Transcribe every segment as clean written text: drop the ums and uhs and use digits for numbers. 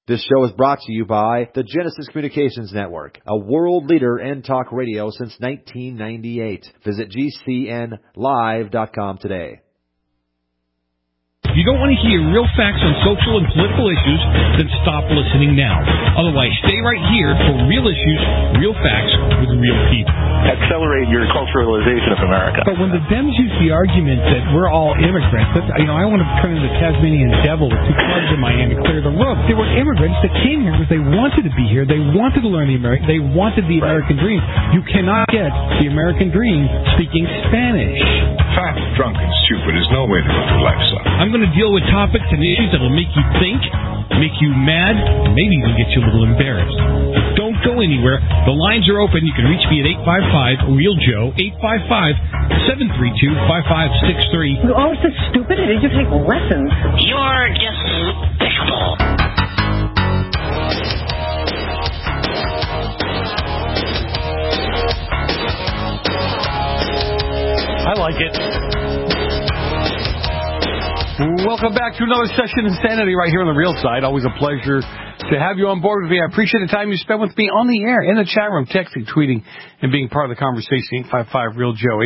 This show is brought to you by the Genesis Communications Network, a world leader in talk radio since 1998. Visit GCNlive.com today. If you don't want to hear real facts on social and political issues, then stop listening now. Otherwise, stay right here for real issues, real facts with real people. Accelerate your culturalization of America. But when the Dems use the argument that we're all immigrants, I want to turn into the Tasmanian devil with two clubs in my hand and clear the room. There were immigrants that came here because they wanted to be here. They wanted to learn they wanted the American dream. You cannot get the American dream speaking Spanish. Fat, drunk, and stupid is no way to go through life, son. I'm going to deal with topics and issues that will make you think, make you mad, and maybe even get you a little embarrassed. Don't go anywhere. The lines are open. You can reach me at 855-REAL-JOE, 855-732-5563. Oh, so stupid. Did you take lessons? You're despicable. I like it. Welcome back to another session of Insanity right here on the Real Side. Always a pleasure to have you on board with me. I appreciate the time you spent with me on the air, in the chat room, texting, tweeting, and being part of the conversation. 855-REAL-JOE,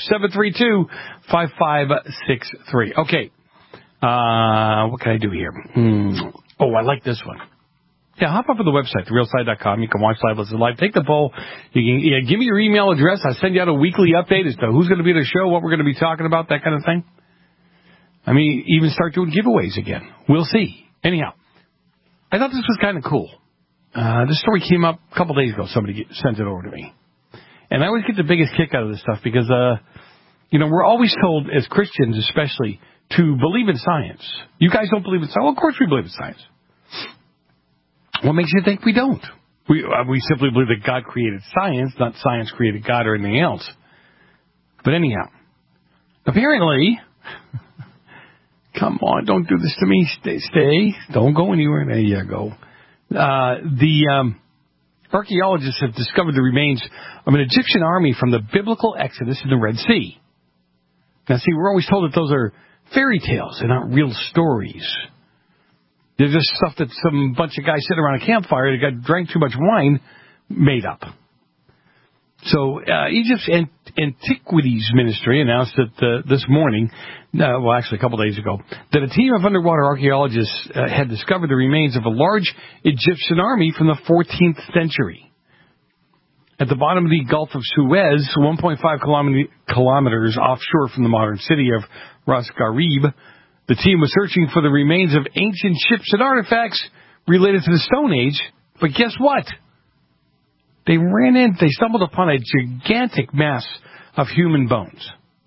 855-732-5563. Okay. What can I do here? Oh, I like this one. Yeah, hop up to the website, therealside.com. You can watch live, listen live. Take the poll. You can give me your email address. I'll send you out a weekly update as to who's going to be at the show, what we're going to be talking about, that kind of thing. I mean, even start doing giveaways again. We'll see. Anyhow, I thought this was kind of cool. This story came up a couple days ago. Somebody sent it over to me. And I always get the biggest kick out of this stuff because, we're always told, as Christians especially, to believe in science. You guys don't believe in science? Well, of course we believe in science. What makes you think we don't? We simply believe that God created science, not science created God or anything else. But anyhow, apparently... Come on, don't do this to me. Stay. Don't go anywhere. There you go. The archaeologists have discovered the remains of an Egyptian army from the biblical Exodus in the Red Sea. Now, see, we're always told that those are fairy tales. They're not real stories. They're just stuff that some bunch of guys sitting around a campfire that drank too much wine made up. So Egypt's Antiquities Ministry announced that this morning, actually a couple days ago, that a team of underwater archaeologists had discovered the remains of a large Egyptian army from the 14th century. At the bottom of the Gulf of Suez, 1.5 kilometers offshore from the modern city of Ras Gharib, the team was searching for the remains of ancient ships and artifacts related to the Stone Age. But guess what? They stumbled upon a gigantic mass of human bones.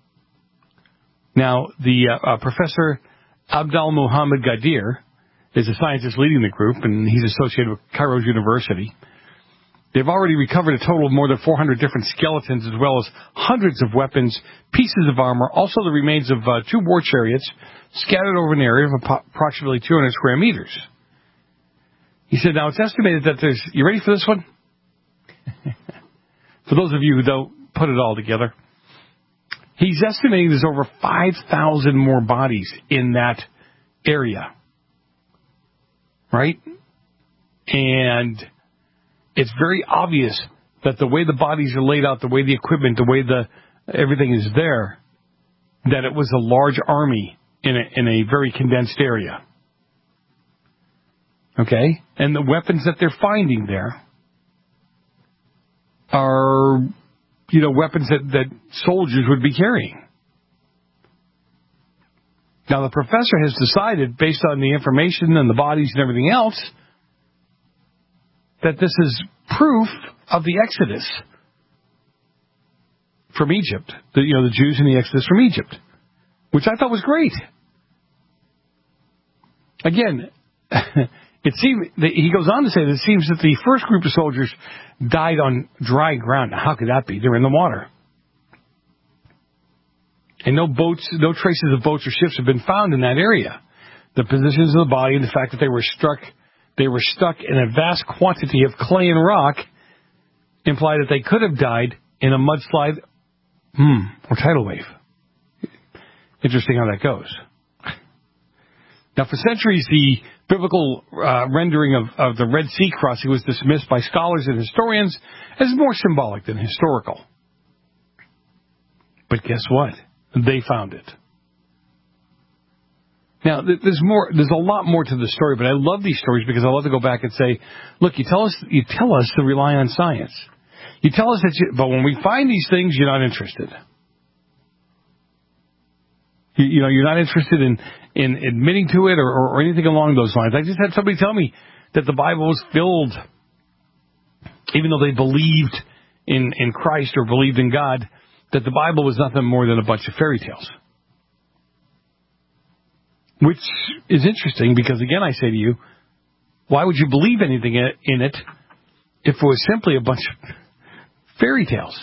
Now, the Professor Abdal Muhammad Gadir is a scientist leading the group, and he's associated with Cairo University. They've already recovered a total of more than 400 different skeletons, as well as hundreds of weapons, pieces of armor, also the remains of 2 war chariots scattered over an area of approximately 200 square meters. He said, now it's estimated that there's... You ready for this one? For those of you who don't put it all together, he's estimating there's over 5,000 more bodies in that area. Right? And it's very obvious that the way the bodies are laid out, the way the equipment, the way everything is there, that it was a large army in a very condensed area. Okay? And the weapons that they're finding there are, weapons that soldiers would be carrying. Now, the professor has decided, based on the information and the bodies and everything else, that this is proof of the Exodus from Egypt. The Jews in the Exodus from Egypt, which I thought was great. Again, he goes on to say that it seems that the first group of soldiers died on dry ground. Now, how could that be? They're in the water. And no traces of boats or ships have been found in that area. The positions of the body and the fact that they were stuck in a vast quantity of clay and rock imply that they could have died in a mudslide or tidal wave. Interesting how that goes. Now, for centuries, the biblical rendering of the Red Sea crossing was dismissed by scholars and historians as more symbolic than historical. But guess what? They found it. Now, there's a lot more to the story, but I love these stories because I love to go back and say, look, you tell us to rely on science. You tell us but when we find these things, you're not interested. You're not interested in admitting to it or anything along those lines. I just had somebody tell me that the Bible was filled, even though they believed in Christ or believed in God, that the Bible was nothing more than a bunch of fairy tales. Which is interesting because, again, I say to you, why would you believe anything in it if it was simply a bunch of fairy tales?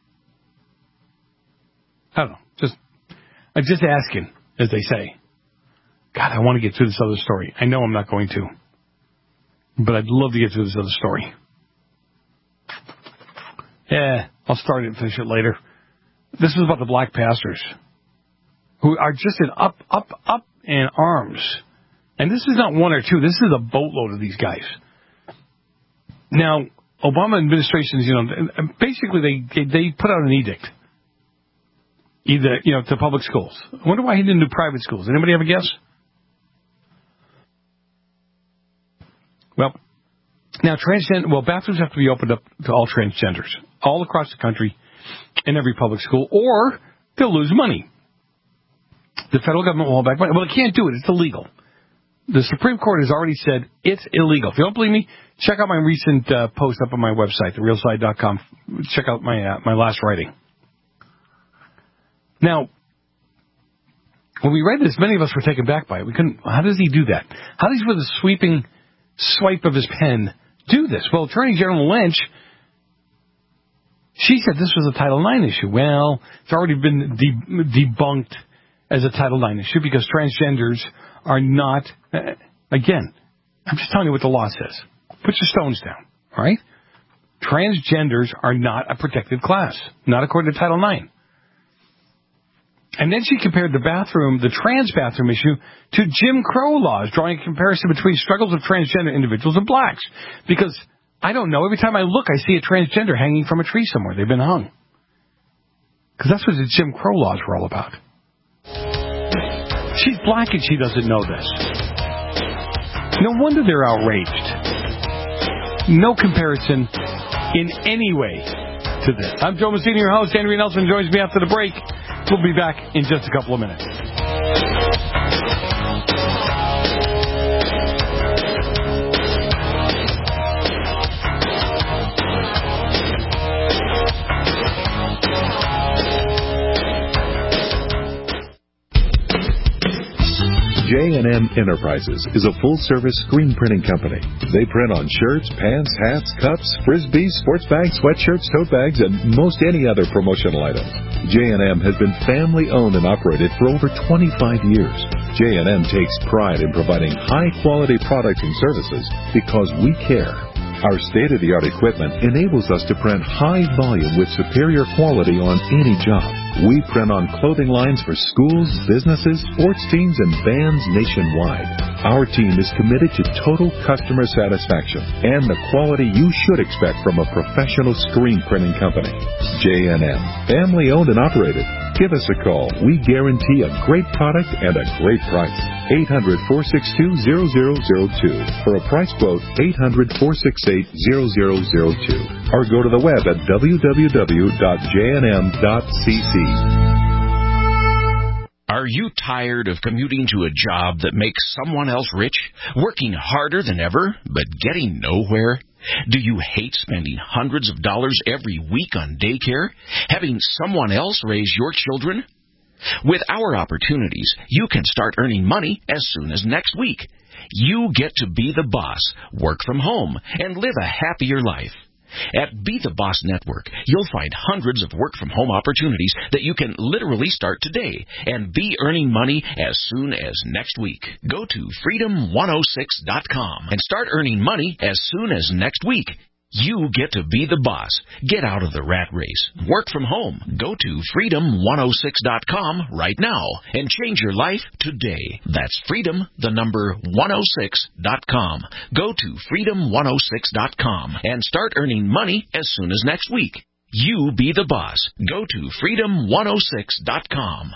I don't know. I'm just asking, as they say. God, I want to get through this other story. I know I'm not going to. But I'd love to get through this other story. Yeah, I'll start it and finish it later. This is about the black pastors who are just up in arms. And this is not one or two. This is a boatload of these guys. Now, Obama administrations, basically they put out an edict. Either, to public schools. I wonder why he didn't do private schools. Anybody have a guess? Well, now bathrooms have to be opened up to all transgenders, all across the country, in every public school, or they'll lose money. The federal government will hold back money. Well, they can't do it. It's illegal. The Supreme Court has already said it's illegal. If you don't believe me, check out my recent post up on my website, therealside.com. Check out my last writing. Now, when we read this, many of us were taken back by it. We couldn't. How does he do that? How does he, with a sweeping swipe of his pen, do this? Well, Attorney General Lynch, she said this was a Title IX issue. Well, it's already been debunked as a Title IX issue because transgenders are not. Again, I'm just telling you what the law says. Put your stones down, all right? Transgenders are not a protected class, not according to Title IX. And then she compared the trans bathroom issue to Jim Crow laws, drawing a comparison between struggles of transgender individuals and blacks. Because, I don't know, every time I look, I see a transgender hanging from a tree somewhere. They've been hung. Because that's what the Jim Crow laws were all about. She's black and she doesn't know this. No wonder they're outraged. No comparison in any way to this. I'm Joe Messina, your host. Henry Nelson joins me after the break. We'll be back in just a couple of minutes. J&M Enterprises is a full-service screen printing company. They print on shirts, pants, hats, cups, frisbees, sports bags, sweatshirts, tote bags, and most any other promotional item. J&M has been family-owned and operated for over 25 years. J&M takes pride in providing high-quality products and services because we care. Our state-of-the-art equipment enables us to print high volume with superior quality on any job. We print on clothing lines for schools, businesses, sports teams, and bands nationwide. Our team is committed to total customer satisfaction and the quality you should expect from a professional screen printing company. J&M, family-owned and operated. Give us a call. We guarantee a great product and a great price. 800-462-0002. For a price quote, 800-468-0002. Or go to the web at www.jnm.cc. Are you tired of commuting to a job that makes someone else rich, working harder than ever, but getting nowhere? Do you hate spending hundreds of dollars every week on daycare, having someone else raise your children? With our opportunities, you can start earning money as soon as next week. You get to be the boss, work from home, and live a happier life. At Be the Boss Network, you'll find hundreds of work-from-home opportunities that you can literally start today and be earning money as soon as next week. Go to freedom106.com and start earning money as soon as next week. You get to be the boss. Get out of the rat race. Work from home. Go to freedom106.com right now and change your life today. That's freedom106.com. Go to freedom106.com and start earning money as soon as next week. You be the boss. Go to freedom106.com.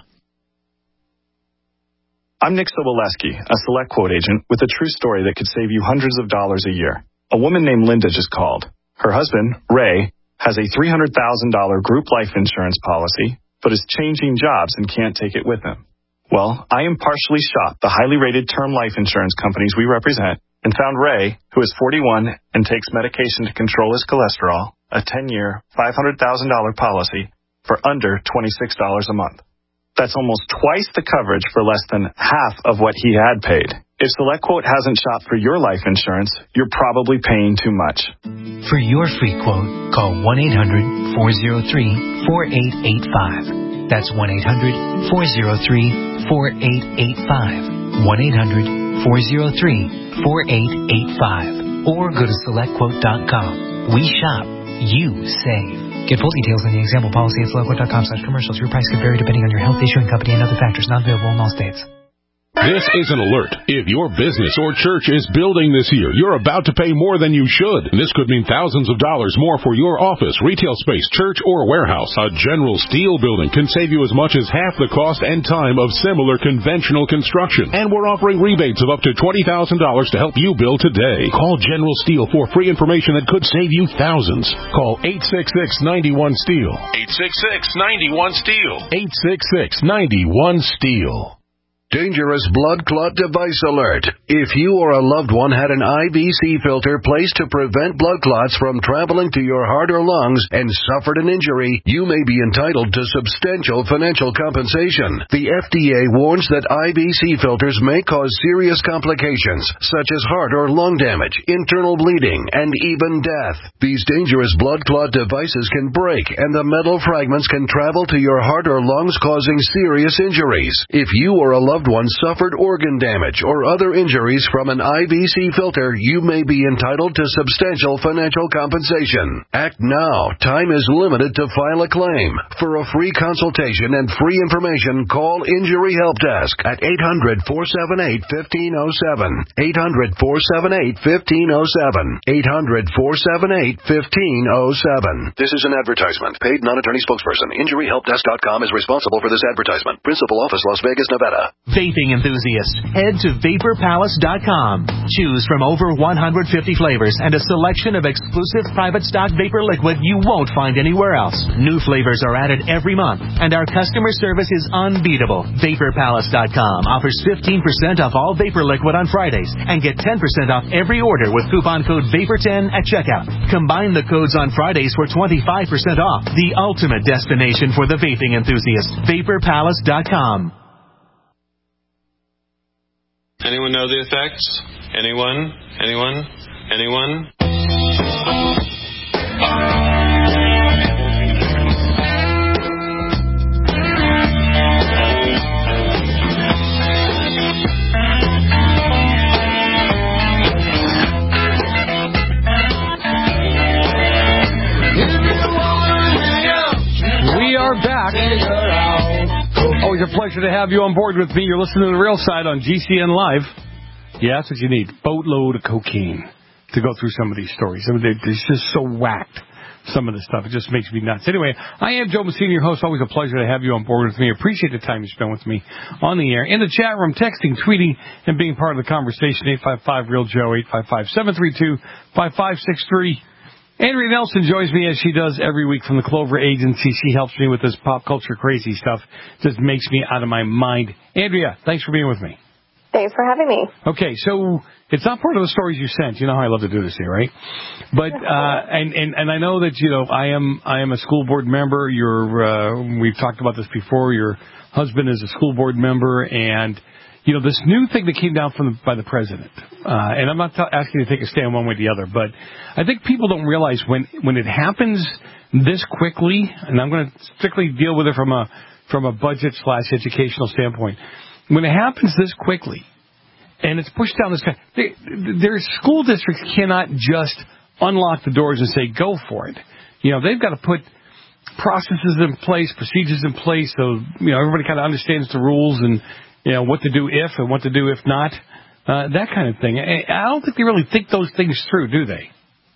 I'm Nick Soboleski, a Select Quote agent with a true story that could save you hundreds of dollars a year. A woman named Linda just called. Her husband, Ray, has a $300,000 group life insurance policy, but is changing jobs and can't take it with him. Well, I impartially shopped the highly rated term life insurance companies we represent and found Ray, who is 41 and takes medication to control his cholesterol, a 10-year, $500,000 policy for under $26 a month. That's almost twice the coverage for less than half of what he had paid. If SelectQuote hasn't shopped for your life insurance, you're probably paying too much. For your free quote, call 1-800-403-4885. That's 1-800-403-4885. 1-800-403-4885. Or go to SelectQuote.com. We shop. You save. Get full details in the example policy at SelectQuote.com/commercials. Your price could vary depending on your health, issuing company, and other factors not available in all states. This is an alert. If your business or church is building this year, you're about to pay more than you should. This could mean thousands of dollars more for your office, retail space, church, or warehouse. A General Steel building can save you as much as half the cost and time of similar conventional construction. And we're offering rebates of up to $20,000 to help you build today. Call General Steel for free information that could save you thousands. Call 866-91-STEEL. 866-91-STEEL. 866-91-STEEL. Dangerous blood clot device alert. If you or a loved one had an IVC filter placed to prevent blood clots from traveling to your heart or lungs and suffered an injury, you may be entitled to substantial financial compensation. The FDA warns that IVC filters may cause serious complications, such as heart or lung damage, internal bleeding, and even death. These dangerous blood clot devices can break, and the metal fragments can travel to your heart or lungs, causing serious injuries. If you or a loved one suffered organ damage or other injuries from an IVC filter, you may be entitled to substantial financial compensation. Act now. Time is limited to file a claim. For a free consultation and free information, call Injury Help Desk at 800-478-1507. 800-478-1507. 800-478-1507. This is an advertisement. Paid non-attorney spokesperson. InjuryHelpDesk.com is responsible for this advertisement. Principal office, Las Vegas, Nevada. Vaping enthusiasts, head to VaporPalace.com. Choose from over 150 flavors and a selection of exclusive private stock vapor liquid you won't find anywhere else. New flavors are added every month, and our customer service is unbeatable. VaporPalace.com offers 15% off all vapor liquid on Fridays and get 10% off every order with coupon code VAPOR10 at checkout. Combine the codes on Fridays for 25% off. The ultimate destination for the vaping enthusiast. VaporPalace.com. Anyone know the effects? Anyone? Anyone? Anyone? We are back. Always a pleasure to have you on board with me. You're listening to The Real Side on GCN Live. Yeah, that's what you need. Boatload of cocaine to go through some of these stories. I mean, it's just so whacked, some of this stuff. It just makes me nuts. Anyway, I am Joe Messina, your host. Always a pleasure to have you on board with me. Appreciate the time you spend with me on the air. In the chat room, texting, tweeting, and being part of the conversation, 855-REAL-JOE, 855-732-5563. Andrea Nelson joins me as she does every week from the Clover Agency. She helps me with this pop culture crazy stuff. Just makes me out of my mind. Andrea, thanks for being with me. Thanks for having me. Okay, so it's not part of the stories you sent. You know how I love to do this here, right? But and I know that I am a school board member. We've talked about this before. Your husband is a school board member, and this new thing that came down by the president, and I'm not asking you to take a stand one way or the other, but I think people don't realize when it happens this quickly, and I'm going to strictly deal with it from a budget/educational standpoint. When it happens this quickly, and it's pushed down this guy, their school districts cannot just unlock the doors and say, go for it. They've got to put processes in place, procedures in place, so everybody kind of understands the rules and what to do if and what to do if not, that kind of thing. I don't think they really think those things through, do they?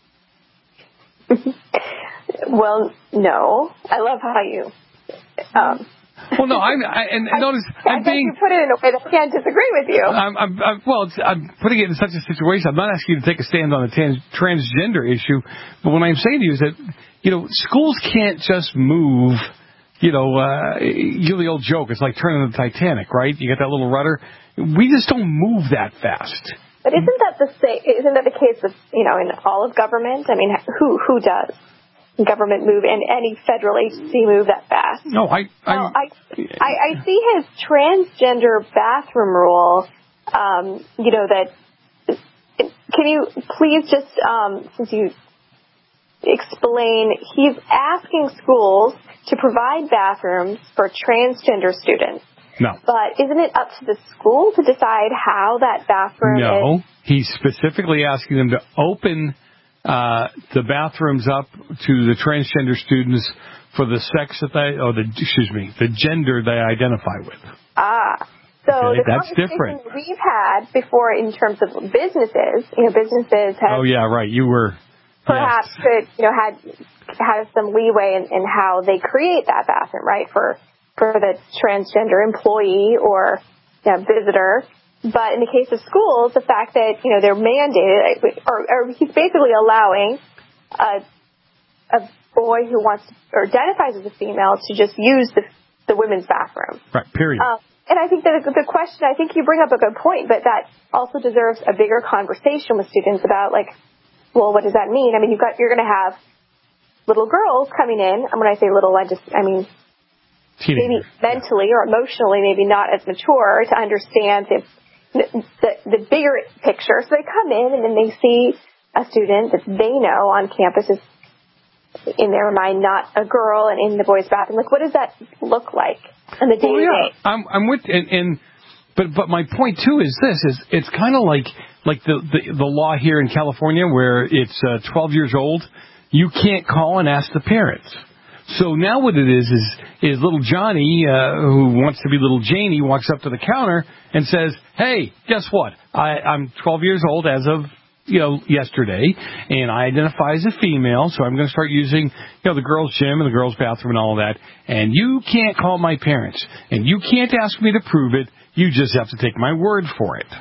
Well, no. I love how you. Well, no, notice I'm being. You put it in a way that I can't disagree with you. I'm putting it in such a situation. I'm not asking you to take a stand on the transgender issue, but what I'm saying to you is that schools can't just move. You know the old joke. It's like turning the Titanic, right? You got that little rudder. We just don't move that fast. But isn't that the case with in all of government? I mean, who does? Government move and any federal agency move that fast? No, I see his transgender bathroom rule. That. Can you please just, since you explain, he's asking schools to provide bathrooms for transgender students. No. But isn't it up to the school to decide how that bathroom is? No, he's specifically asking them to open the bathrooms up to the transgender students for the sex that the gender they identify with. So okay, the that's conversation different. We've had before in terms of businesses, businesses have. Oh yeah, right. You were. Perhaps yes. could have some leeway in how they create that bathroom, right, for the transgender employee or visitor. But in the case of schools, the fact that they're mandated, or he's basically allowing a boy who wants or identifies as a female to just use the women's bathroom. Right. Period. And I think that the question, I think you bring up a good point, but that also deserves a bigger conversation with students about well, what does that mean? I mean, you're going to have little girls coming in. And when I say little, I mean maybe mentally or emotionally, maybe not as mature to understand the bigger picture. So they come in and then they see a student that they know on campus is, in their mind, not a girl and in the boys' bathroom. What does that look like in the day-to-day? I'm with but my point too is it's kind of like the law here in California where it's 12 years old. You can't call and ask the parents. So now what it is little Johnny, who wants to be little Janie, walks up to the counter and says, hey, guess what? I'm 12 years old as of, yesterday, and I identify as a female, so I'm going to start using, the girls' gym and the girls' bathroom and all of that, and you can't call my parents, and you can't ask me to prove it, you just have to take my word for it.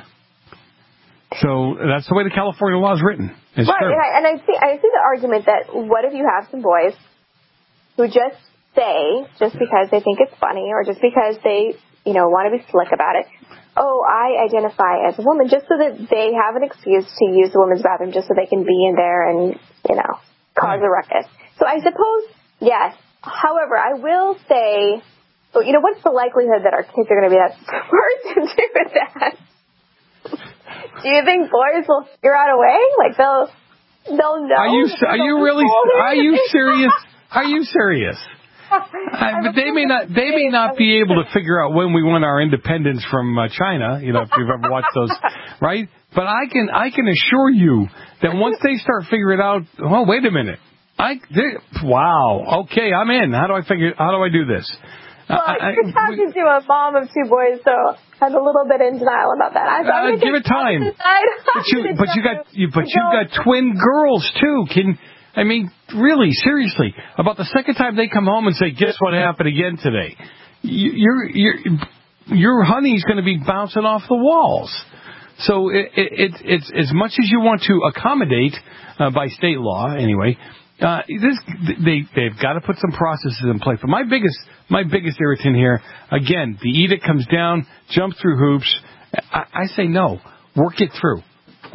So that's the way the California law is written. It's right, true. And I see the argument that what if you have some boys who just say, just because they think it's funny or just because they, want to be slick about it, oh, I identify as a woman, just so that they have an excuse to use the women's bathroom just so they can be in there and, cause a ruckus. So I suppose, yes. However, I will say, what's the likelihood that our kids are going to be that smart to do that? Do you think boys will figure out a way? They'll know? Are you serious? Are you serious? But they may not be able to figure out when we won our independence from China. If you've ever watched those, right? But I can assure you that once they start figuring out, oh, wait a minute, wow, okay, I'm in. How do I do this? Well, you're talking to a mom of two boys, so I'm a little bit in denial about that. Give it time. But you got twin girls too. Really, seriously, about the second time they come home and say, guess what happened again today? Your honey's going to be bouncing off the walls. So it's as much as you want to accommodate by state law, anyway. They've got to put some processes in place. But my biggest irritant here, again, the edict comes down, jump through hoops. I say no, work it through.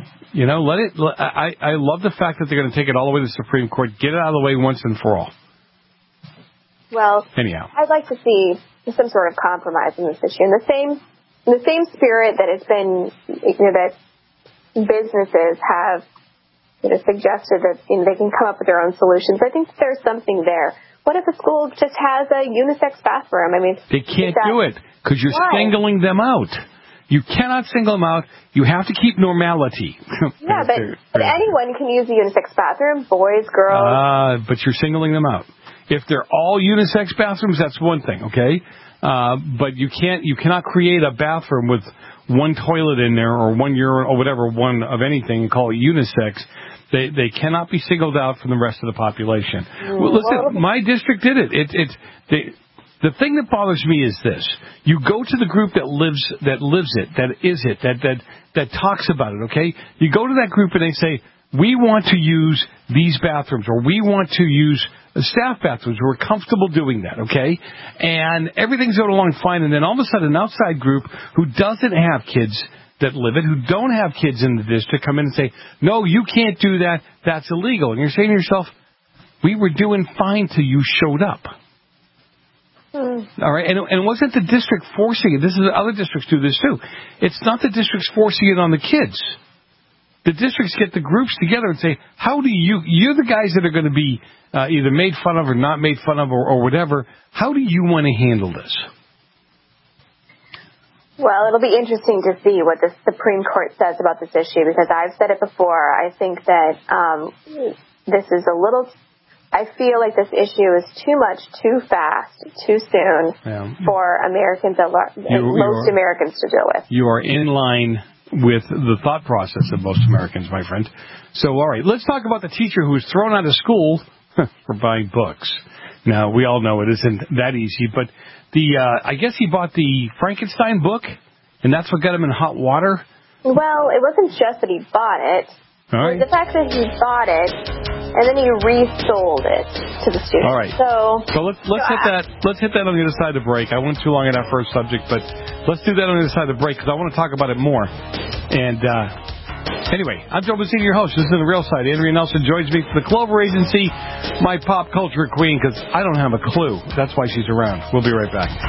I love the fact that they're going to take it all the way to the Supreme Court, get it out of the way once and for all. Well, anyhow, I'd like to see some sort of compromise in this issue. In the same spirit that it's been, that businesses have, suggested that they can come up with their own solutions. I think there's something there. What if a school just has a unisex bathroom? They can't do it because you're singling them out. You cannot single them out. You have to keep normality. Yeah, but anyone can use a unisex bathroom, boys, girls. But you're singling them out. If they're all unisex bathrooms, that's one thing, okay? But you cannot create a bathroom with one toilet in there or one urinal or whatever, one of anything, and call it unisex. They cannot be singled out from the rest of the population. Well, listen, my district did it. The thing that bothers me is this: you go to the group that talks about it. Okay, you go to that group and they say, we want to use these bathrooms, or we want to use staff bathrooms. We're comfortable doing that, okay? And everything's going along fine, and then all of a sudden an outside group who doesn't have kids that live it, who don't have kids in the district, come in and say, no, you can't do that, that's illegal. And you're saying to yourself, we were doing fine till you showed up. All right, and it wasn't the district forcing it. This is other districts do this too. It's not the districts forcing it on the kids. The districts get the groups together and say, how do you're the guys that are going to be either made fun of or not made fun of or whatever. How do you want to handle this? Well, it'll be interesting to see what the Supreme Court says about this issue, because I've said it before. I think that this is I feel like this issue is too much, too fast, too soon for Americans, most Americans to deal with. You are in line with the thought process of most Americans, my friend. So, all right, let's talk about the teacher who was thrown out of school for buying books. Now, we all know it isn't that easy, but I guess he bought the Frankenstein book, and that's what got him in hot water? Well, it wasn't just that he bought it. All right. The fact that he bought it, and then he resold it to the students. All right. So let's hit that. Let's hit that on the other side of the break. I went too long on that first subject, but let's do that on the other side of the break because I want to talk about it more. And anyway, I'm Joe Messina, your host. This is The Real Side. Andrea Nelson joins me from the Clover Agency, my pop culture queen, because I don't have a clue. That's why she's around. We'll be right back.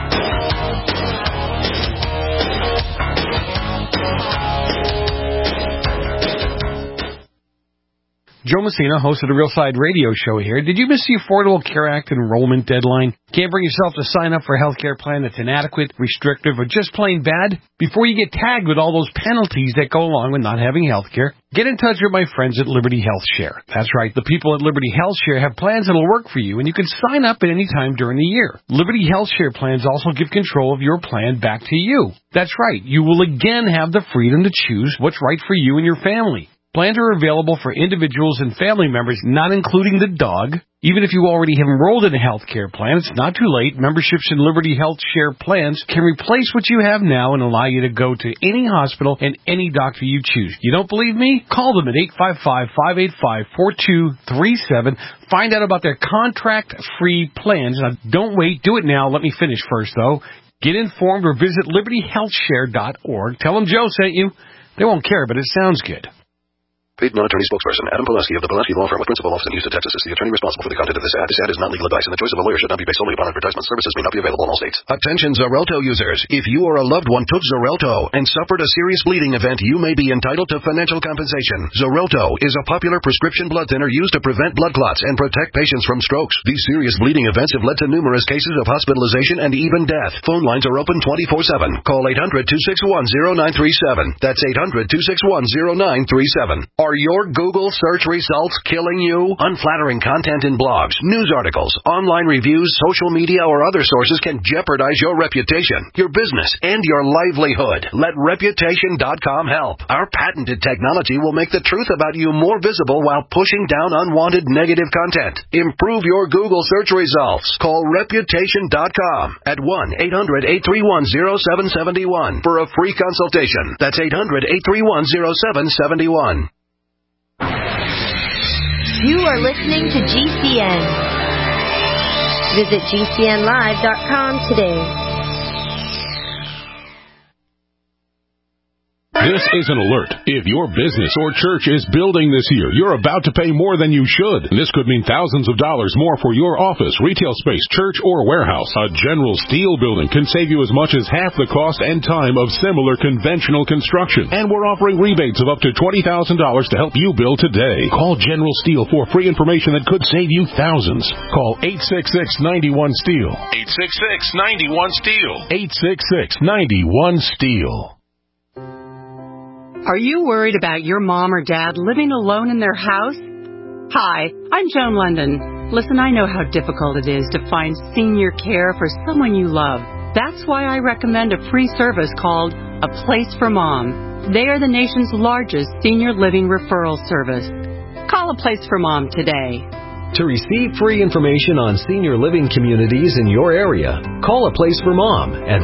Joe Messina, host of the Real Side radio show here. Did you miss the Affordable Care Act enrollment deadline? Can't bring yourself to sign up for a health care plan that's inadequate, restrictive, or just plain bad? Before you get tagged with all those penalties that go along with not having health care, get in touch with my friends at Liberty Health Share. That's right, the people at Liberty Health Share have plans that'll work for you, and you can sign up at any time during the year. Liberty Health Share plans also give control of your plan back to you. That's right, you will again have the freedom to choose what's right for you and your family. Plans are available for individuals and family members, not including the dog. Even if you already have enrolled in a health care plan, it's not too late. Memberships in Liberty Health Share plans can replace what you have now and allow you to go to any hospital and any doctor you choose. You don't believe me? Call them at 855-585-4237. Find out about their contract-free plans. Now, don't wait. Do it now. Let me finish first, though. Get informed or visit libertyhealthshare.org. Tell them Joe sent you. They won't care, but it sounds good. Paid non-attorney spokesperson Adam Pulaski of the Pulaski Law Firm with principal office in Houston, Texas is the attorney responsible for the content of this ad. This ad is not legal advice, and the choice of a lawyer should not be based solely upon advertisement. Services may not be available in all states. Attention Xarelto users. If you or a loved one took Xarelto and suffered a serious bleeding event, you may be entitled to financial compensation. Xarelto is a popular prescription blood thinner used to prevent blood clots and protect patients from strokes. These serious bleeding events have led to numerous cases of hospitalization and even death. Phone lines are open 24/7. Call 800-261-0937. That's 800-261-0937. Are your Google search results killing you? Unflattering content in blogs, news articles, online reviews, social media, or other sources can jeopardize your reputation, your business, and your livelihood. Let Reputation.com help. Our patented technology will make the truth about you more visible while pushing down unwanted negative content. Improve your Google search results. Call Reputation.com at 1-800-831-0771 for a free consultation. That's 800-831-0771. You are listening to GCN. Visit GCNlive.com today. This is an alert. If your business or church is building this year, you're about to pay more than you should. This could mean thousands of dollars more for your office, retail space, church, or warehouse. A General Steel building can save you as much as half the cost and time of similar conventional construction. And we're offering rebates of up to $20,000 to help you build today. Call General Steel for free information that could save you thousands. Call 866-91-STEEL. 866-91-STEEL. 866-91-STEEL. Are you worried about your mom or dad living alone in their house? Hi, I'm Joan London. Listen, I know how difficult it is to find senior care for someone you love. That's why I recommend a free service called A Place for Mom. They are the nation's largest senior living referral service. Call A Place for Mom today. To receive free information on senior living communities in your area, call A Place for Mom at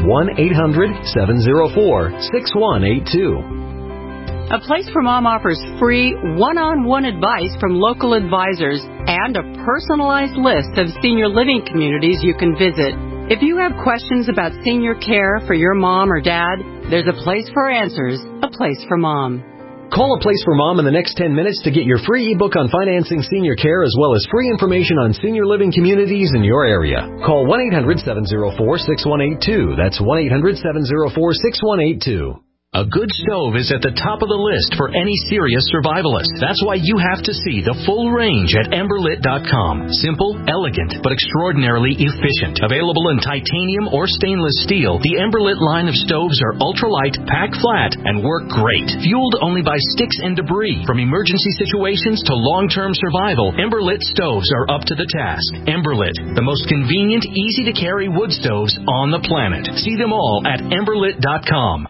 1-800-704-6182. A Place for Mom offers free one-on-one advice from local advisors and a personalized list of senior living communities you can visit. If you have questions about senior care for your mom or dad, there's a place for answers, A Place for Mom. Call A Place for Mom in the next 10 minutes to get your free ebook on financing senior care as well as free information on senior living communities in your area. Call 1-800-704-6182. That's 1-800-704-6182. A good stove is at the top of the list for any serious survivalist. That's why you have to see the full range at Emberlit.com. Simple, elegant, but extraordinarily efficient. Available in titanium or stainless steel, the Emberlit line of stoves are ultralight, pack flat, and work great. Fueled only by sticks and debris. From emergency situations to long-term survival, Emberlit stoves are up to the task. Emberlit, the most convenient, easy-to-carry wood stoves on the planet. See them all at Emberlit.com.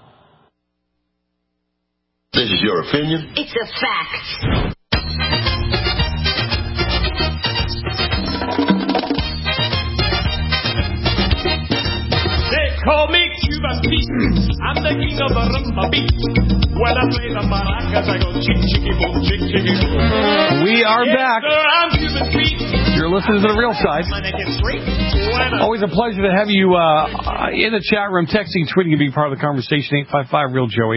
This is your opinion? It's a fact. They call me Cuban Pete. I'm the king of the rumba beat. When I play the maracas, I go chick, chicky, boom, chick, chicky, boom. We are back. Sir, I'm Cuban Pete. You're listening to The Real Side. Always a pleasure to have you in the chat room, texting, tweeting, and being part of the conversation. 855-REAL-JOE,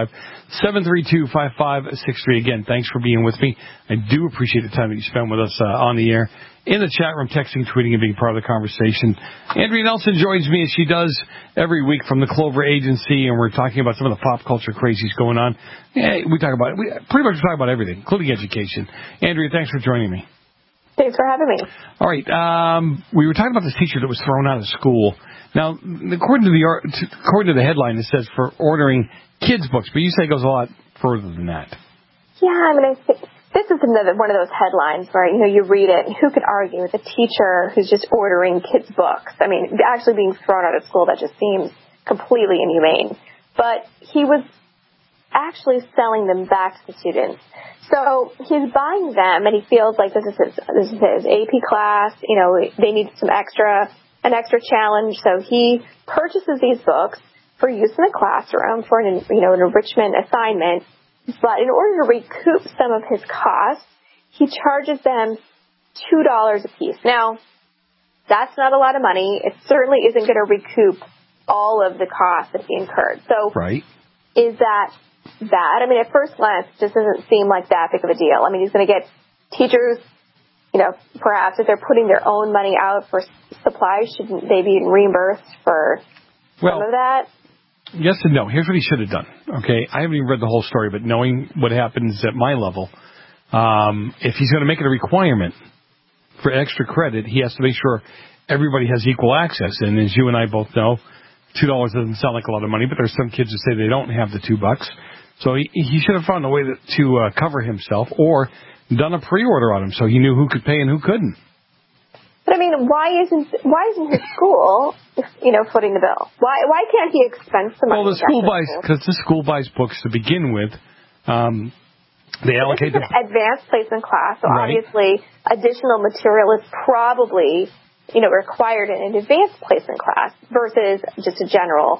855-732-5563. Again, thanks for being with me. I do appreciate the time that you spent with us on the air. In the chat room, texting, tweeting, and being part of the conversation. Andrea Nelson joins me as she does every week from the Clover Agency, and we're talking about some of the pop culture crazies going on. Yeah, we pretty much talk about everything, including education. Andrea, thanks for joining me. Thanks for having me. All right. We were talking about this teacher that was thrown out of school. Now, according to the headline, it says for ordering kids' books, but you say it goes a lot further than that. Yeah, I mean, I think this is one of those headlines where, you read it, and who could argue with a teacher who's just ordering kids' books? I mean, actually being thrown out of school, that just seems completely inhumane. But he was actually selling them back to the students. So he's buying them, and he feels like this is his AP class. They need an extra challenge. So he purchases these books for use in the classroom for an enrichment assignment. But in order to recoup some of his costs, he charges them $2 a piece. Now, that's not a lot of money. It certainly isn't going to recoup all of the costs that he incurred. So, right. Is that bad? I mean, at first glance, it just doesn't seem like that big of a deal. I mean, he's going to get teachers, perhaps if they're putting their own money out for supplies, shouldn't they be reimbursed for some of that? Yes and no. Here's what he should have done. Okay, I haven't even read the whole story, but knowing what happens at my level, if he's going to make it a requirement for extra credit, he has to make sure everybody has equal access. And as you and I both know, $2 doesn't sound like a lot of money, but there's some kids that say they don't have the $2. So he should have found a way to cover himself, or done a pre-order on him so he knew who could pay and who couldn't. But I mean, why isn't his school, footing the bill? Why can't he expense the money? Well, the school buys books to begin with. They allocate an advanced placement class, so right. Obviously additional material is probably required in an advanced placement class versus just a general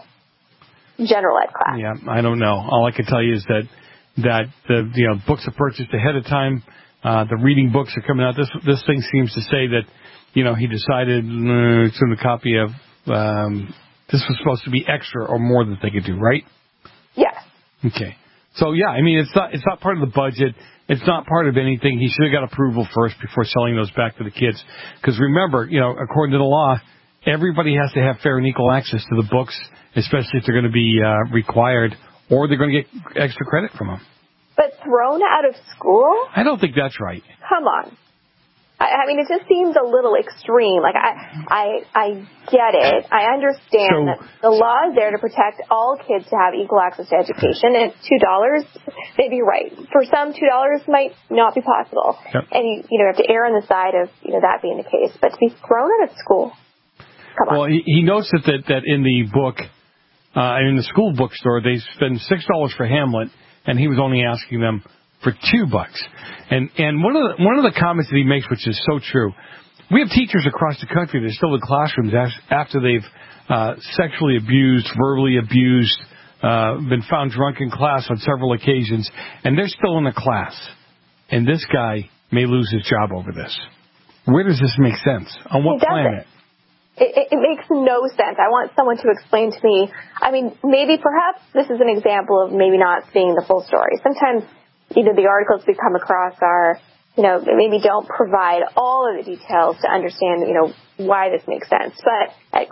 ed class. Yeah, I don't know. All I can tell you is that the books are purchased ahead of time. The reading books are coming out. This thing seems to say that he decided it's in the copy of this was supposed to be extra or more that they could do, right? Yes. Okay. So yeah, I mean it's not part of the budget. It's not part of anything. He should have got approval first before selling those back to the kids. Because remember, according to the law, everybody has to have fair and equal access to the books, especially if they're going to be required, or they're going to get extra credit from them. But thrown out of school? I don't think that's right. Come on. I mean, it just seems a little extreme. Like, I get it. I understand that the law is there to protect all kids to have equal access to education, and $2 may be right. For some, $2 might not be possible. Yep. And you have to err on the side of, that being the case. But to be thrown out of school, come on. Well, he notes that in the book, in the school bookstore, they spend $6 for Hamlet, and he was only asking them for $2. And one of the comments that he makes, which is so true, we have teachers across the country that are still in classrooms after they've sexually abused, verbally abused, been found drunk in class on several occasions, and they're still in the class. And this guy may lose his job over this. Where does this make sense? On what planet? It makes no sense. I want someone to explain to me. I mean, maybe perhaps this is an example of maybe not seeing the full story. Sometimes the articles we come across are, maybe don't provide all of the details to understand, why this makes sense. But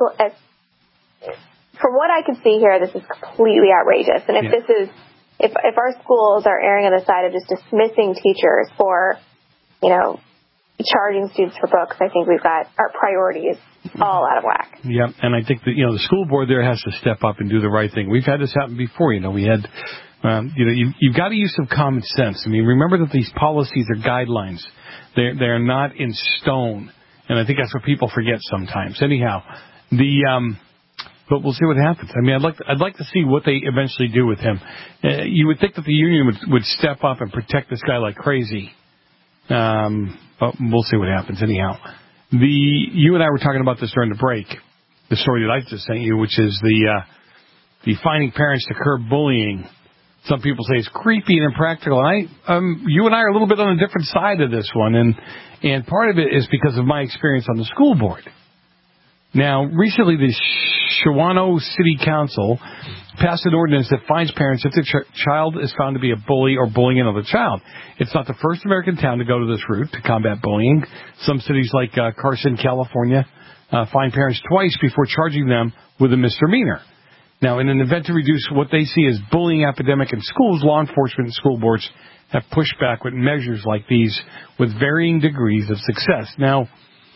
from what I can see here, this is completely outrageous. And if our schools are erring on the side of just dismissing teachers for, charging students for books, I think we've got our priorities all out of whack. Yeah, and I think that, the school board there has to step up and do the right thing. We've had this happen before. We had... you've got to use some common sense. I mean, remember that these policies are guidelines. They're not in stone. And I think that's what people forget sometimes. Anyhow, but we'll see what happens. I mean, I'd like to see what they eventually do with him. You would think that the union would step up and protect this guy like crazy. But we'll see what happens. Anyhow, you and I were talking about this during the break, the story that I just sent you, which is the finding parents to curb bullying. Some people say it's creepy and impractical. And you and I are a little bit on a different side of this one, and part of it is because of my experience on the school board. Now, recently, the Shawano City Council passed an ordinance that fines parents if their child is found to be a bully or bullying another child. It's not the first American town to go to this route to combat bullying. Some cities like Carson, California, fine parents twice before charging them with a misdemeanor. Now, in an event to reduce what they see as bullying epidemic in schools, law enforcement and school boards have pushed back with measures like these with varying degrees of success. Now,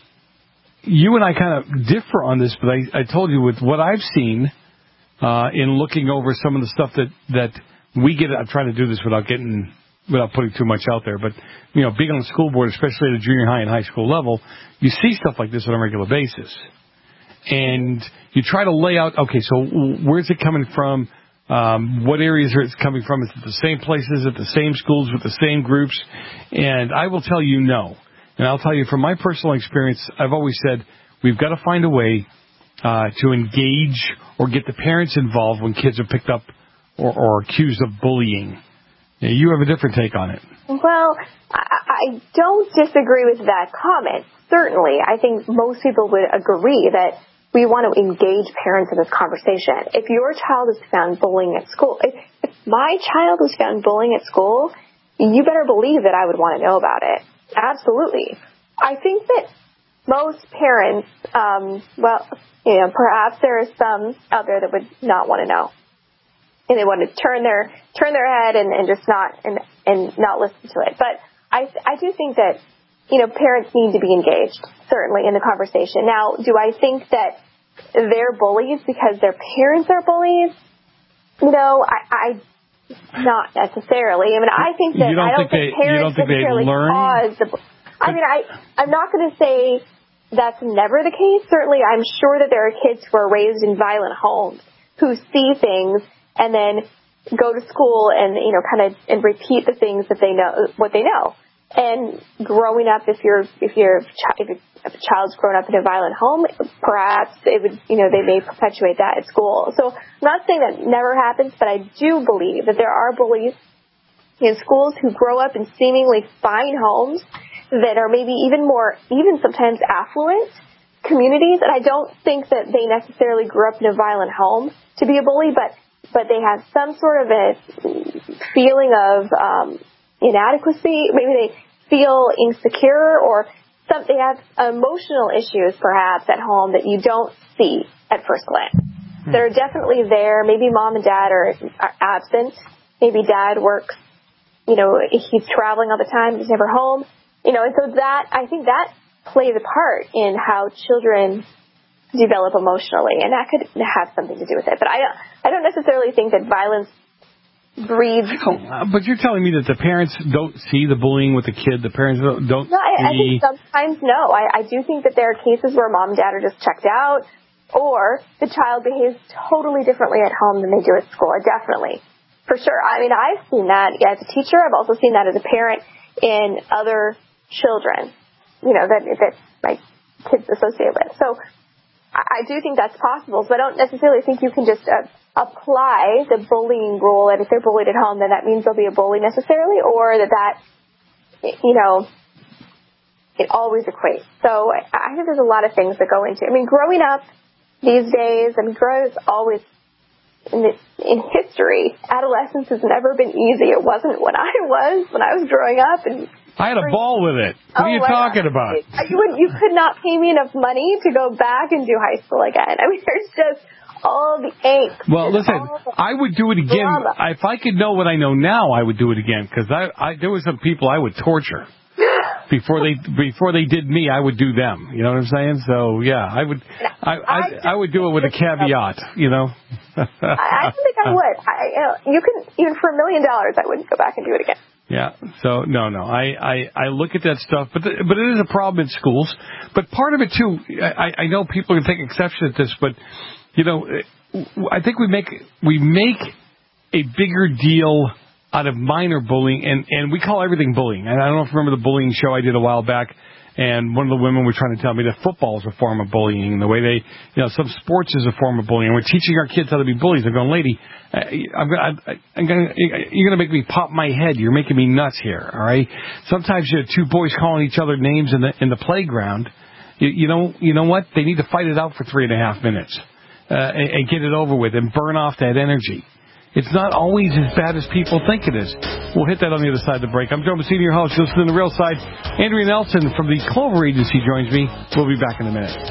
you and I kind of differ on this, but I told you with what I've seen in looking over some of the stuff that we get. I'm trying to do this without putting too much out there, but being on the school board, especially at a junior high and high school level, you see stuff like this on a regular basis. And you try to lay out, okay, so where's it coming from? What areas are it coming from? Is it the same places, at the same schools, with the same groups? And I will tell you no. And I'll tell you from my personal experience, I've always said we've got to find a way to engage or get the parents involved when kids are picked up or accused of bullying. Now, you have a different take on it. Well, I don't disagree with that comment. Certainly, I think most people would agree that we want to engage parents in this conversation. If your child is found bullying at school, if my child was found bullying at school, you better believe that I would want to know about it. Absolutely. I think that most parents, perhaps there are some out there that would not want to know. And they want to turn their head and just not listen to it. But I do think that, parents need to be engaged, certainly, in the conversation. Now, do I think that they're bullies because their parents are bullies? I not necessarily. I mean, I think that I don't think parents necessarily cause the. I mean, I'm not going to say that's never the case. Certainly, I'm sure that there are kids who are raised in violent homes who see things and then go to school and and repeat the things that they know, what they know. And growing up, if a child's grown up in a violent home, perhaps it would, they may perpetuate that at school. So I'm not saying that never happens, but I do believe that there are bullies in schools who grow up in seemingly fine homes that are maybe even sometimes affluent communities. And I don't think that they necessarily grew up in a violent home to be a bully, but they have some sort of a feeling of inadequacy. Maybe they feel insecure, or they have emotional issues perhaps at home that you don't see at first glance. They're definitely there. Maybe mom and dad are absent. Maybe dad works, he's traveling all the time. He's never home. And so I think that plays a part in how children develop emotionally, and that could have something to do with it. But I don't necessarily think that violence breeds. But you're telling me that the parents don't see the bullying with the kid. The parents don't. No, I think sometimes no. I do think that there are cases where mom and dad are just checked out, or the child behaves totally differently at home than they do at school. Definitely, for sure. I mean, I've seen that as a teacher. I've also seen that as a parent in other children, that my kids associate with. So I do think that's possible. So I don't necessarily think you can just apply the bullying rule, and if they're bullied at home, then that means they'll be a bully necessarily, or that it always equates. So I think there's a lot of things that go into it. I mean, growing up these days, growing up is always, in history, adolescence has never been easy. It wasn't when I was growing up. And I had a ball with it. What are you talking about? You could not pay me enough money to go back and do high school again. I mean, there's just all the angst. Well, listen, I would do it again. If I could know what I know now, I would do it again, because there were some people I would torture. Before they did me, I would do them. You know what I'm saying? So yeah, I would do it with a caveat. I don't think I would. You can, even for $1 million, I wouldn't go back and do it again. Yeah. So no. I look at that stuff, but it is a problem in schools. But part of it too, I know people can take exception at this, but I think we make a bigger deal out of minor bullying, and we call everything bullying. And I don't know if you remember the bullying show I did a while back, and one of the women were trying to tell me that football is a form of bullying, and the way some sports is a form of bullying. And we're teaching our kids how to be bullies. I'm going, lady, you're going to make me pop my head. You're making me nuts here, all right? Sometimes you have two boys calling each other names in the playground. You know what? They need to fight it out for 3.5 minutes and get it over with and burn off that energy. It's not always as bad as people think it is. We'll hit that on the other side of the break. I'm Joe Messina, your host. You're listening to The Real Side. Andrea Nelson from the Clover Agency joins me. We'll be back in a minute.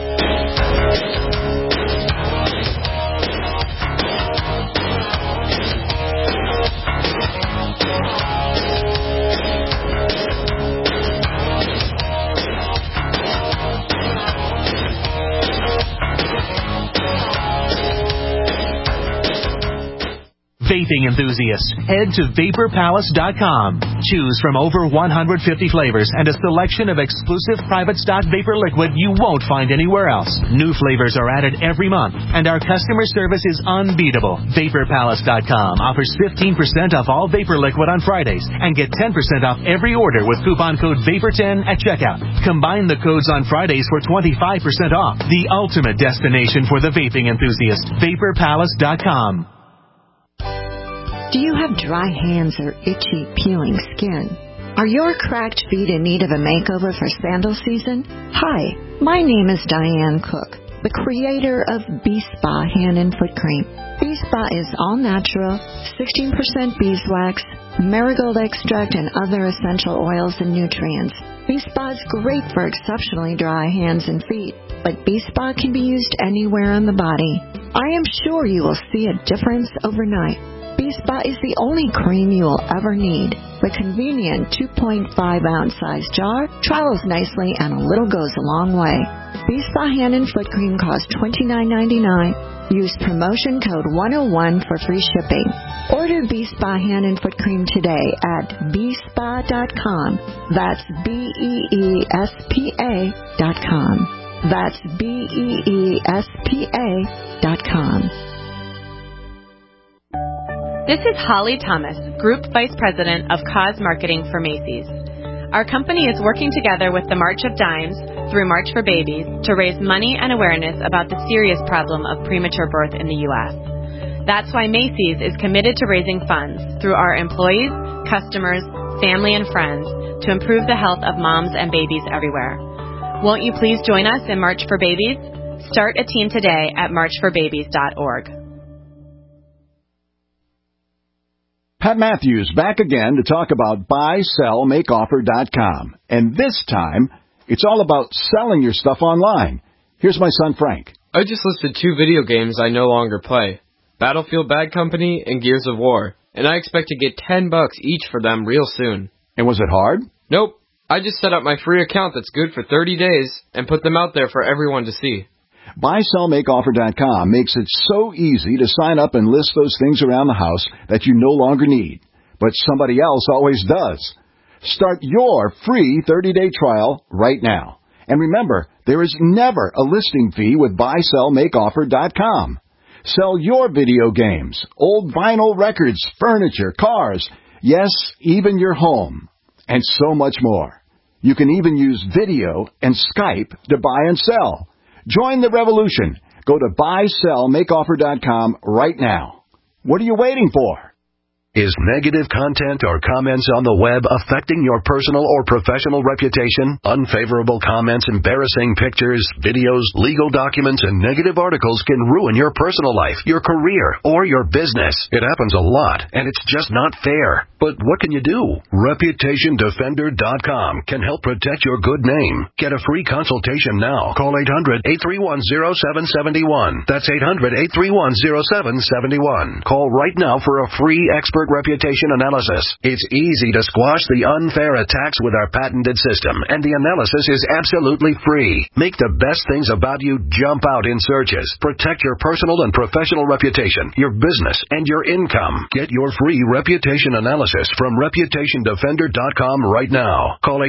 Vaping enthusiasts, head to VaporPalace.com. Choose from over 150 flavors and a selection of exclusive private stock vapor liquid you won't find anywhere else. New flavors are added every month, and our customer service is unbeatable. VaporPalace.com offers 15% off all vapor liquid on Fridays and get 10% off every order with coupon code VAPOR10 at checkout. Combine the codes on Fridays for 25% off. The ultimate destination for the vaping enthusiast. VaporPalace.com. Do you have dry hands or itchy, peeling skin? Are your cracked feet in need of a makeover for sandal season? Hi, my name is Diane Cook, the creator of B-Spa Hand and Foot Cream. B-Spa is all natural, 16% beeswax, marigold extract, and other essential oils and nutrients. B-Spa is great for exceptionally dry hands and feet, but B-Spa can be used anywhere on the body. I am sure you will see a difference overnight. B-Spa is the only cream you will ever need. The convenient 2.5-ounce size jar travels nicely, and a little goes a long way. B-Spa Hand and Foot Cream costs $29.99. Use promotion code 101 for free shipping. Order B-Spa Hand and Foot Cream today at bspa.com. That's BEESPA.com. That's BEESPA.com. This is Holly Thomas, Group Vice President of Cause Marketing for Macy's. Our company is working together with the March of Dimes through March for Babies to raise money and awareness about the serious problem of premature birth in the U.S. That's why Macy's is committed to raising funds through our employees, customers, family, and friends to improve the health of moms and babies everywhere. Won't you please join us in March for Babies? Start a team today at marchforbabies.org. Pat Matthews back again to talk about buysellmakeoffer.com. And this time, it's all about selling your stuff online. Here's my son Frank. I just listed 2 video games I no longer play, Battlefield Bad Company and Gears of War, and I expect to get $10 each for them real soon. And was it hard? Nope. I just set up my free account that's good for 30 days and put them out there for everyone to see. BuySellMakeOffer.com makes it so easy to sign up and list those things around the house that you no longer need, but somebody else always does. Start your free 30-day trial right now. And remember, there is never a listing fee with BuySellMakeOffer.com. Sell your video games, old vinyl records, furniture, cars, yes, even your home, and so much more. You can even use video and Skype to buy and sell. Join the revolution. Go to BuySellMakeOffer.com right now. What are you waiting for? Is negative content or comments on the web affecting your personal or professional reputation? Unfavorable comments, embarrassing pictures, videos, legal documents, and negative articles can ruin your personal life, your career, or your business. It happens a lot, and it's just not fair. But what can you do? ReputationDefender.com can help protect your good name. Get a free consultation now. Call 800-831-0771. That's 800-831-0771. Call right now for a free expert reputation analysis. It's easy to squash the unfair attacks with our patented system, and the analysis is absolutely free. Make the best things about you jump out in searches. Protect your personal and professional reputation, your business, and your income. Get your free reputation analysis from ReputationDefender.com right now. Call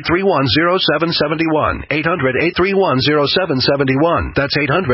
800-831-0771. 800-831-0771. That's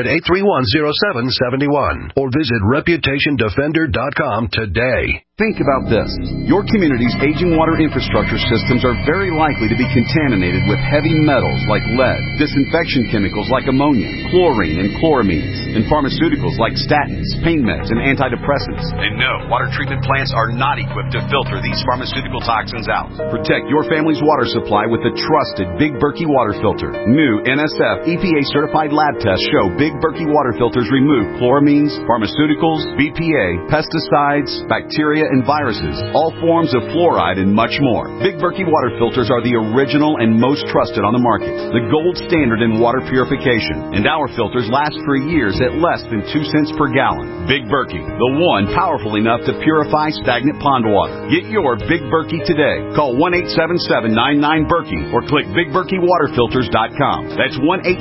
800-831-0771. Or visit ReputationDefender.com today. Think about this. Your community's aging water infrastructure systems are very likely to be contaminated with heavy metals like lead, disinfection chemicals like ammonia, chlorine, and chloramines, and pharmaceuticals like statins, pain meds, and antidepressants. And no, water treatment plants are not equipped to filter these pharmaceutical toxins out. Protect your family's water supply with the trusted Big Berkey water filter. New NSF EPA-certified lab tests show Big Berkey water filters remove chloramines, pharmaceuticals, BPA, pesticides, bacteria, and viruses, all forms of fluoride, and much more. Big Berkey water filters are the original and most trusted on the market, the gold standard in water purification, and our filters last for years at less than 2 cents per gallon. Big Berkey, the one powerful enough to purify stagnant pond water. Get your Big Berkey today. Call 1-877-99-BERKEY or click BigBerkeyWaterFilters.com. That's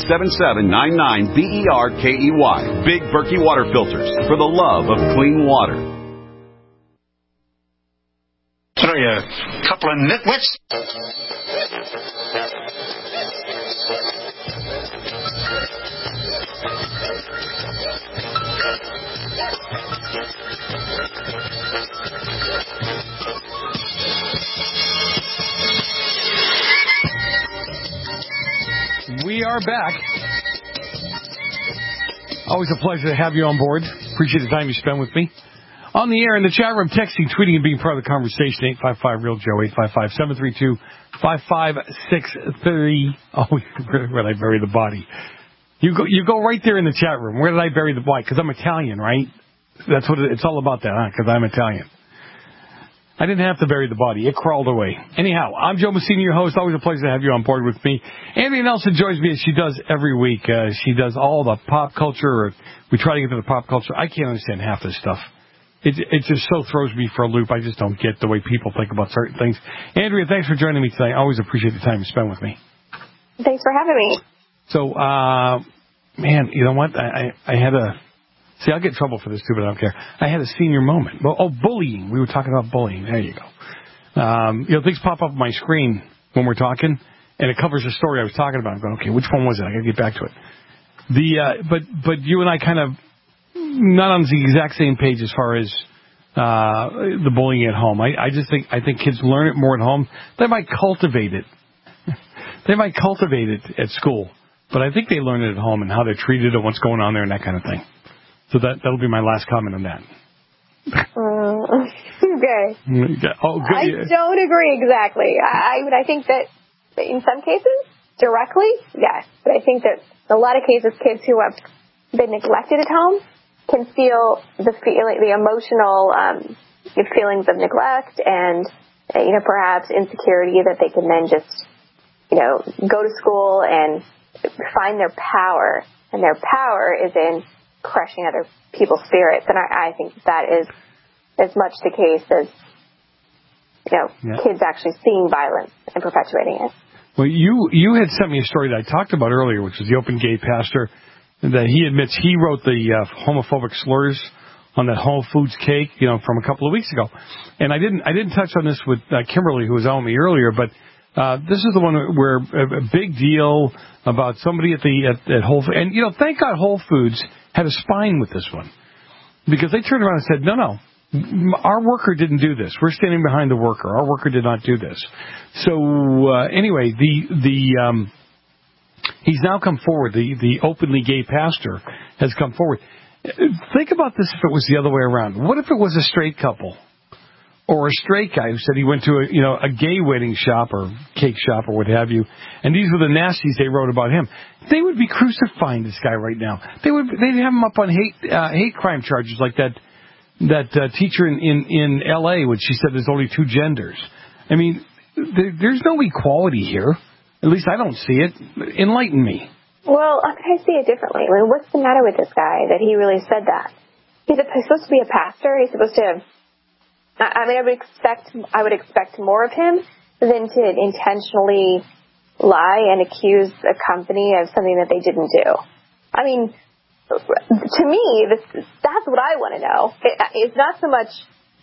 1-877-99-BERKEY. Big Berkey Water Filters, for the love of clean water. What are you, a couple of nitwits? We are back. Always a pleasure to have you on board. Appreciate the time you spend with me. On the air, in the chat room, texting, tweeting, and being part of the conversation, 855-REAL-JOE, 855-732-5563. Oh, where did I bury the body? You go right there in the chat room. Where did I bury the body? Because I'm Italian, right? That's what it's all about, that, huh? Because I'm Italian. I didn't have to bury the body. It crawled away. Anyhow, I'm Joe Messina, your host. Always a pleasure to have you on board with me. Andrea Nelson joins me as she does every week. She does all the pop culture. We try to get to the pop culture. I can't understand half this stuff. It just so throws me for a loop. I just don't get the way people think about certain things. Andrea, thanks for joining me today. I always appreciate the time you spend with me. Thanks for having me. So, man, you know what? I had a... See, I'll get in trouble for this, too, but I don't care. I had a senior moment. Well, bullying. We were talking about bullying. There you go. Things pop up on my screen when we're talking, and it covers the story I was talking about. I'm going, okay, which one was it? I got to get back to it. But you and I kind of not on the exact same page as far as the bullying at home. I think kids learn it more at home. They might cultivate it. They might cultivate it at school, but I think they learn it at home and how they're treated and what's going on there and that kind of thing. So that'll be my last comment on that. Okay. Oh, good. I don't agree exactly. I think that in some cases, directly, yes. But I think that in a lot of cases, kids who have been neglected at home can feel the emotional feelings of neglect and perhaps insecurity that they can then just go to school and find their power, and their power is in crushing other people's spirits. And I think that is as much the case as kids actually seeing violence and perpetuating it. Well, you had sent me a story that I talked about earlier, which was the open gay pastor, that he admits he wrote the homophobic slurs on that Whole Foods cake, from a couple of weeks ago. And I didn't touch on this with Kimberly, who was on me earlier, but this is the one where a big deal about somebody at Whole Foods. And, thank God Whole Foods had a spine with this one, because they turned around and said, no, our worker didn't do this. We're standing behind the worker. Our worker did not do this. So anyway, he's now come forward. The openly gay pastor has come forward. Think about this if it was the other way around. What if it was a straight couple or a straight guy who said he went to a gay wedding shop or cake shop or what have you, and these were the nasties they wrote about him? They would be crucifying this guy right now. They'd have him up on hate crime charges like that teacher in L.A. when she said there's only two genders. I mean, there's no equality here. At least I don't see it. Enlighten me. Well, I see it differently. I mean, what's the matter with this guy that he really said that? He's supposed to be a pastor. He's supposed to. I would expect more of him than to intentionally lie and accuse a company of something that they didn't do. I mean, to me, that's what I want to know. It's not so much.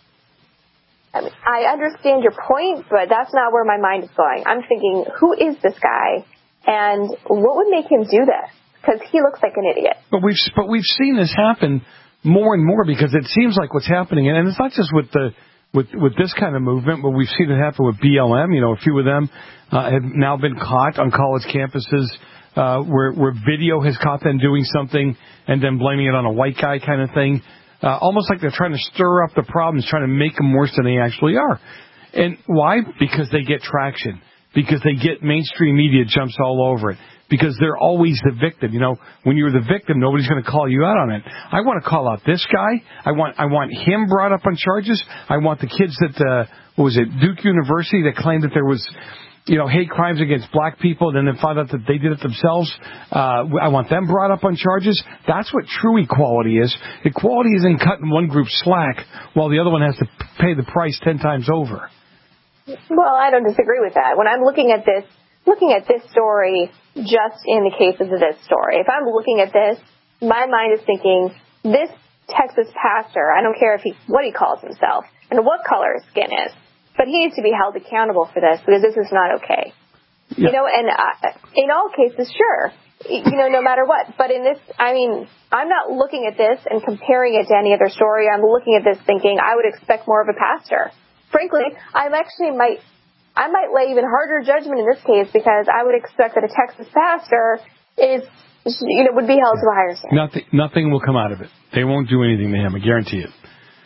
I mean, I understand your point, but that's not where my mind is going. I'm thinking, who is this guy, and what would make him do this? Because he looks like an idiot. But we've seen this happen more and more, because it seems like what's happening, and it's not just with this kind of movement, but we've seen it happen with BLM. A few of them have now been caught on college campuses where video has caught them doing something and then blaming it on a white guy kind of thing. Almost like they're trying to stir up the problems, trying to make them worse than they actually are. And why? Because they get traction. Because they get mainstream media jumps all over it. Because they're always the victim. When you're the victim, nobody's going to call you out on it. I want to call out this guy. I want him brought up on charges. I want the kids at Duke University that claimed that there was hate crimes against black people, and then found out that they did it themselves. I want them brought up on charges. That's what true equality is. Equality isn't cutting one group slack while the other one has to pay the price 10 times over. Well, I don't disagree with that. When I'm looking at this story, just in the cases of this story, if I'm looking at this, my mind is thinking, this Texas pastor, I don't care what he calls himself and what color his skin is, but he needs to be held accountable for this, because this is not okay. Yeah. And in all cases, sure, no matter what. But in this, I mean, I'm not looking at this and comparing it to any other story. I'm looking at this thinking I would expect more of a pastor. Frankly, I might lay even harder judgment in this case, because I would expect that a Texas pastor would be held to a higher standard. Nothing will come out of it. They won't do anything to him. I guarantee it.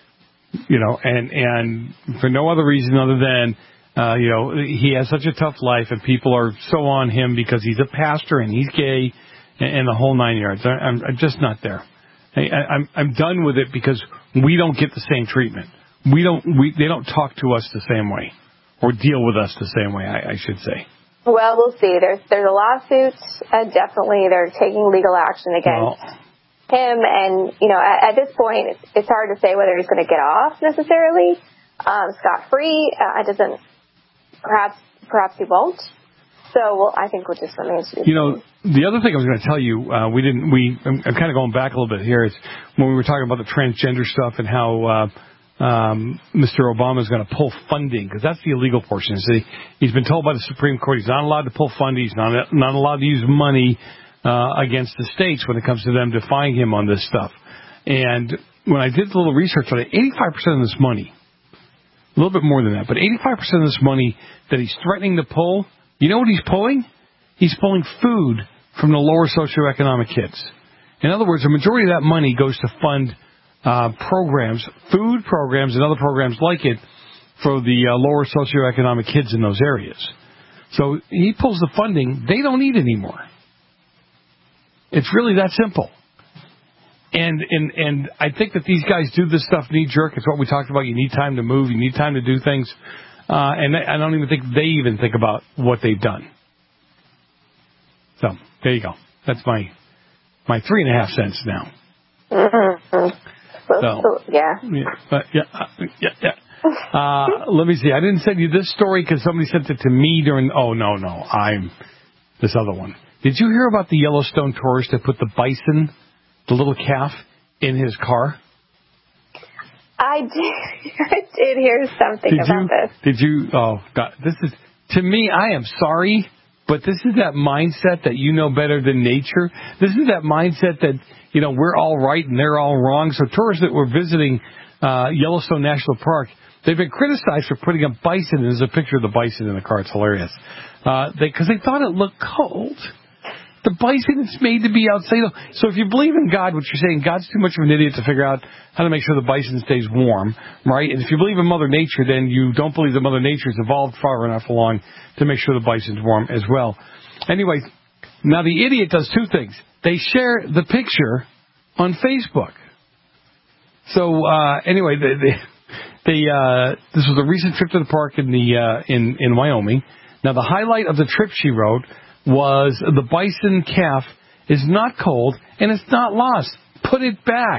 And for no other reason other than, he has such a tough life, and people are so on him because he's a pastor and he's gay and the whole 9 yards. I'm just not there. I'm done with it, because we don't get the same treatment. They don't talk to us the same way, or deal with us the same way, I should say. Well, we'll see. There's a lawsuit. Definitely, they're taking legal action against him, and at this point, it's hard to say whether he's going to get off necessarily scot-free. It doesn't. Perhaps he won't. So I think we'll just remain. The other thing I was going to tell you, I'm kind of going back a little bit here. Is when we were talking about the transgender stuff and how Mr. Obama is going to pull funding, because that's the illegal portion. He's been told by the Supreme Court he's not allowed to pull funding. He's not allowed to use money against the states when it comes to them defying him on this stuff. And when I did a little research on it, 85% of this money, a little bit more than that, but 85% of this money that he's threatening to pull, you know what he's pulling? He's pulling food from the lower socioeconomic kids. In other words, the majority of that money goes to fund programs, food programs and other programs like it for the lower socioeconomic kids in those areas. So he pulls the funding they don't need anymore. It's really that simple. And I think that these guys do this stuff knee-jerk. It's what we talked about. You need time to move. You need time to do things. And I don't even think they even think about what they've done. So there you go. That's my 3.5 cents now. Mm-hmm. So, yeah. Let me see. I didn't send you this story because somebody sent it to me during... Oh, no. I'm this other one. Did you hear about the Yellowstone tourist that put the bison, the little calf, in his car? I did hear something about this. Did you? Oh, God. This is... To me, I am sorry, but this is that mindset that you know better than nature. This is that mindset that, we're all right and they're all wrong. So tourists that were visiting Yellowstone National Park, they've been criticized for putting a bison. There's a picture of the bison in the car. It's hilarious. Because they thought it looked cold. The bison is made to be outside. So if you believe in God, what you're saying, God's too much of an idiot to figure out how to make sure the bison stays warm, right? And if you believe in Mother Nature, then you don't believe that Mother Nature's evolved far enough along to make sure the bison's warm as well. Anyway, now the idiot does two things. They share the picture on Facebook. So anyway, this was a recent trip to the park in Wyoming. Now the highlight of the trip, she wrote, was the bison calf is not cold and it's not lost. Put it back.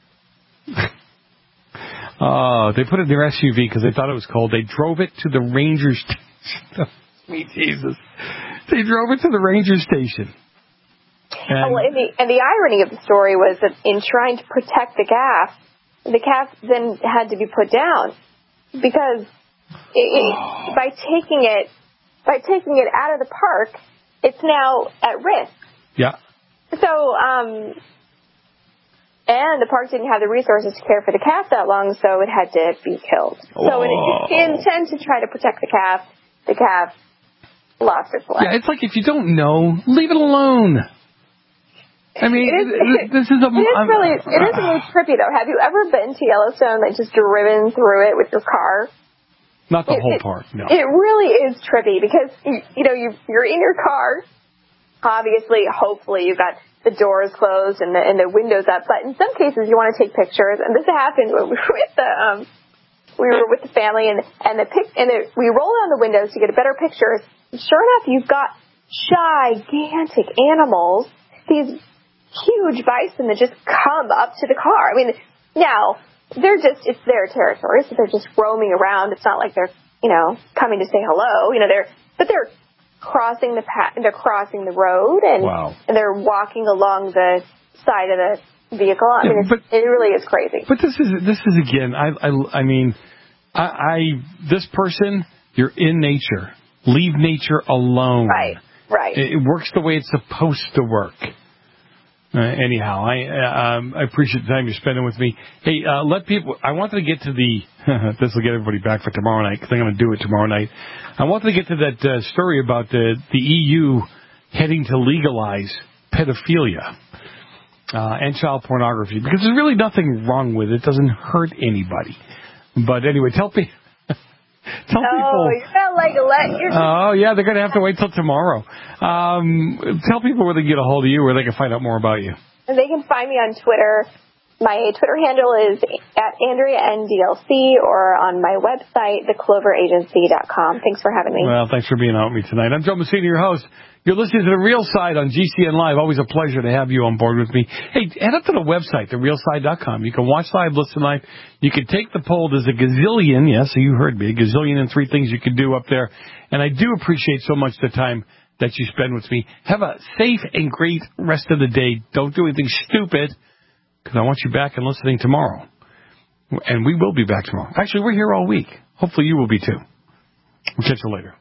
They put it in their SUV because they thought it was cold. They drove it to the ranger station. Sweet Jesus. They drove it to the ranger station. And the irony of the story was that in trying to protect the calf then had to be put down because by taking it out of the park, it's now at risk. Yeah. So, and the park didn't have the resources to care for the calf that long, so it had to be killed. So in intent to try to protect the calf lost its life. Yeah, it's like if you don't know, leave it alone. I mean, this is a... It is really trippy, though. Have you ever been to Yellowstone and just driven through it with your car? Not the whole park, no. It really is trippy because, you're in your car. Obviously, hopefully, you've got the doors closed and the windows up. But in some cases, you want to take pictures. And this happened when we were with the family and we roll down the windows to get a better picture. Sure enough, you've got gigantic animals, these huge bison that just come up to the car. I mean, now... it's their territory, so they're just roaming around. It's not like they're, coming to say hello. They're crossing they're crossing the road and they're walking along the side of the vehicle. I mean, it really is crazy. But this is again, I mean, this person, you're in nature. Leave nature alone. Right. It works the way it's supposed to work. Anyhow, I appreciate the time you're spending with me. Hey, I wanted to get to this will get everybody back for tomorrow night because I'm going to do it tomorrow night. I wanted to get to that story about the EU heading to legalize pedophilia and child pornography because there's really nothing wrong with it. It doesn't hurt anybody. But anyway, tell people. You're not like Oh, yeah, they're going to have to wait till tomorrow. Tell people where they can get a hold of you, where they can find out more about you. They can find me on Twitter. My Twitter handle is @AndreaNDLC or on my website, thecloveragency.com. Thanks for having me. Well, thanks for being out with me tonight. I'm Joe Messina, your host. You're listening to The Real Side on GCN Live. Always a pleasure to have you on board with me. Hey, head up to the website, therealside.com. You can watch live, listen live. You can take the poll. There's a gazillion, yes, you heard me, a gazillion and 3 things you can do up there. And I do appreciate so much the time that you spend with me. Have a safe and great rest of the day. Don't do anything stupid because I want you back and listening tomorrow. And we will be back tomorrow. Actually, we're here all week. Hopefully you will be too. We'll catch you later.